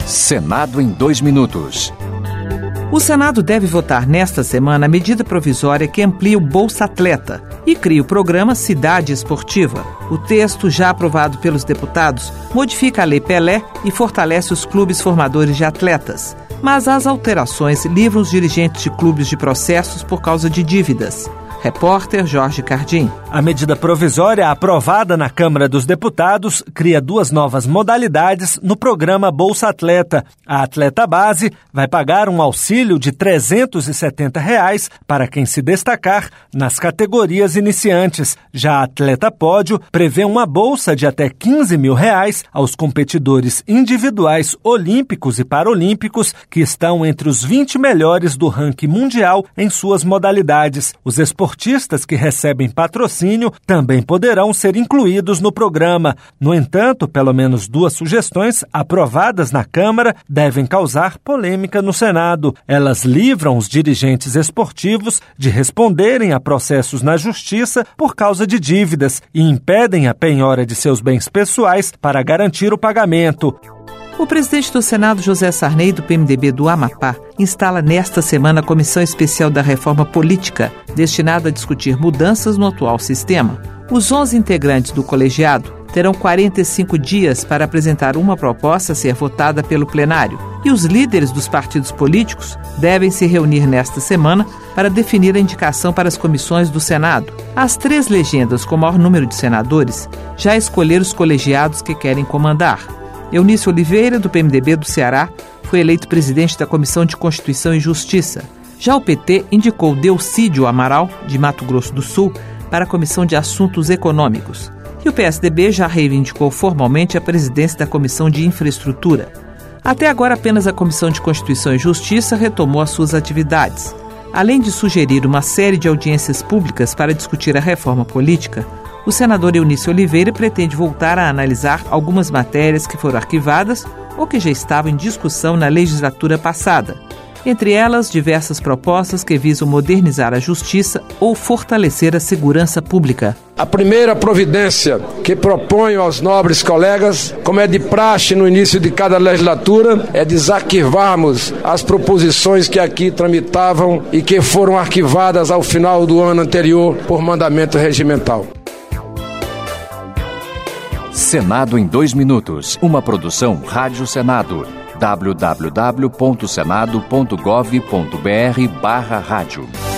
Senado em 2 minutos. O Senado deve votar nesta semana a medida provisória que amplia o Bolsa Atleta e cria o programa Cidade Esportiva. O texto, já aprovado pelos deputados, modifica a Lei Pelé e fortalece os clubes formadores de atletas. Mas as alterações livram os dirigentes de clubes de processos por causa de dívidas. Repórter Jorge Cardim. A medida provisória aprovada na Câmara dos Deputados cria 2 novas modalidades no programa Bolsa Atleta. A Atleta Base vai pagar um auxílio de R$ 370 para quem se destacar nas categorias iniciantes. Já a Atleta Pódio prevê uma bolsa de até R$ 15 mil aos competidores individuais olímpicos e paralímpicos que estão entre os 20 melhores do ranking mundial em suas modalidades. Os esportistas que recebem patrocínio também poderão ser incluídos no programa. No entanto, pelo menos 2 sugestões aprovadas na Câmara devem causar polêmica no Senado. Elas livram os dirigentes esportivos de responderem a processos na Justiça por causa de dívidas e impedem a penhora de seus bens pessoais para garantir o pagamento. O presidente do Senado, José Sarney, do PMDB do Amapá, instala nesta semana a Comissão Especial da Reforma Política, destinada a discutir mudanças no atual sistema. Os 11 integrantes do colegiado terão 45 dias para apresentar uma proposta a ser votada pelo plenário, e os líderes dos partidos políticos devem se reunir nesta semana para definir a indicação para as comissões do Senado. As 3 legendas com maior número de senadores já escolheram os colegiados que querem comandar. Eunício Oliveira, do PMDB do Ceará, foi eleito presidente da Comissão de Constituição e Justiça. Já o PT indicou Delcídio Amaral, de Mato Grosso do Sul, para a Comissão de Assuntos Econômicos. E o PSDB já reivindicou formalmente a presidência da Comissão de Infraestrutura. Até agora, apenas a Comissão de Constituição e Justiça retomou as suas atividades. Além de sugerir uma série de audiências públicas para discutir a reforma política, o senador Eunício Oliveira pretende voltar a analisar algumas matérias que foram arquivadas ou que já estavam em discussão na legislatura passada. Entre elas, diversas propostas que visam modernizar a justiça ou fortalecer a segurança pública. A primeira providência que proponho aos nobres colegas, como é de praxe no início de cada legislatura, é desarquivarmos as proposições que aqui tramitavam e que foram arquivadas ao final do ano anterior por mandamento regimental. Senado em 2 minutos. Uma produção Rádio Senado. www.senado.gov.br/rádio